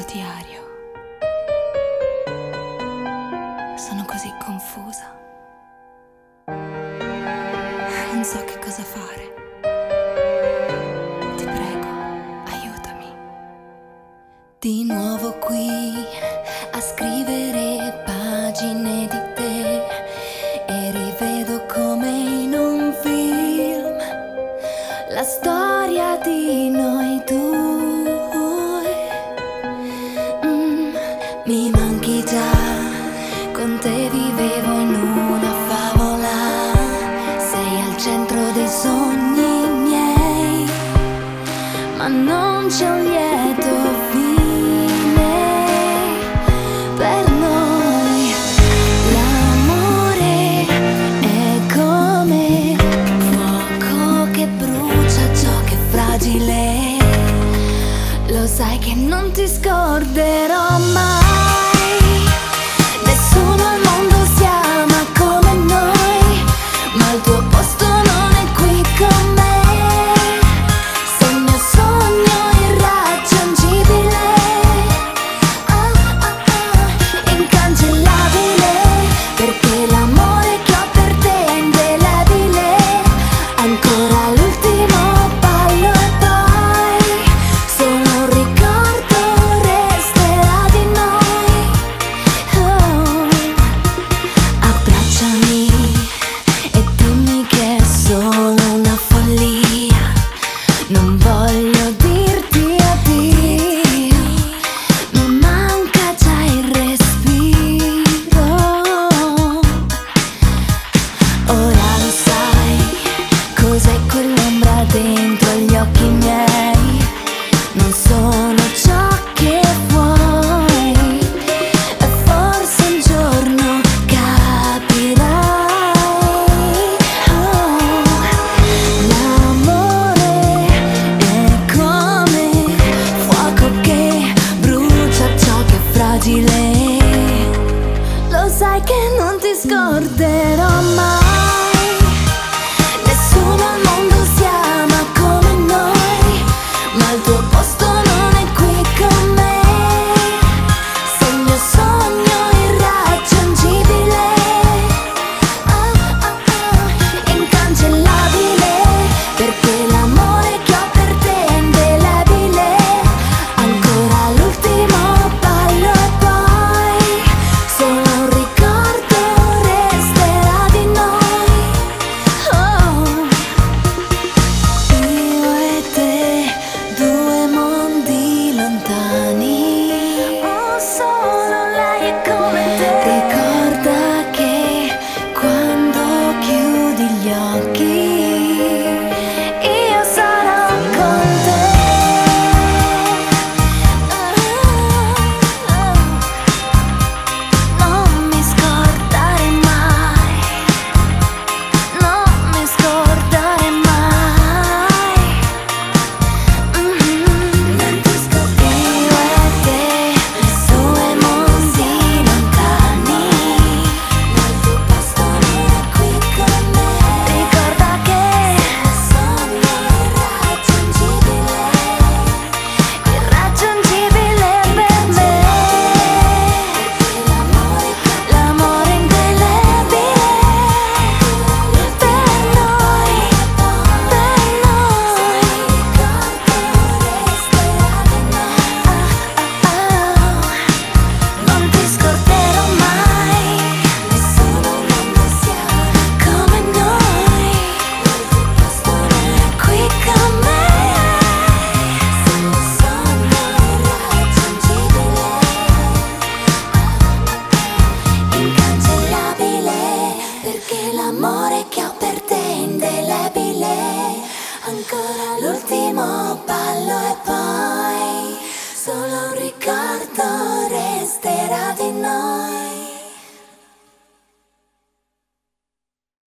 diario. Sono così confusa. Non so che cosa fare. Ti prego, aiutami. Di nuovo qui a scrivere pagine di te e rivedo come in un film la storia di noi due. Mi manchi già, con te vivevo in una favola. Sei al centro dei sogni miei, ma non c'è un lieto fine per noi. L'amore è come fuoco che brucia ciò che è fragile. Lo sai che non ti scorderò mai. Nessuno al mondo si ama come noi, ma il tuo posto non è qui con me. Sei il mio sogno irraggiungibile, incancellabile, perché l'amore che ho per te è indelebile. Ancora l'ultimo ballo e poi solo un ricordo resterà di noi. Abbracciami e dimmi che è solo una follia. Non voglio dirti addio, mi manca già il respiro. Ora lo sai cos'è quell'ombra dentro gli occhi miei. Non sono ciò che vuoi e forse un giorno capirai. L'amore è come fuoco che brucia ciò che è fragile. Lo sai che non ti scorderò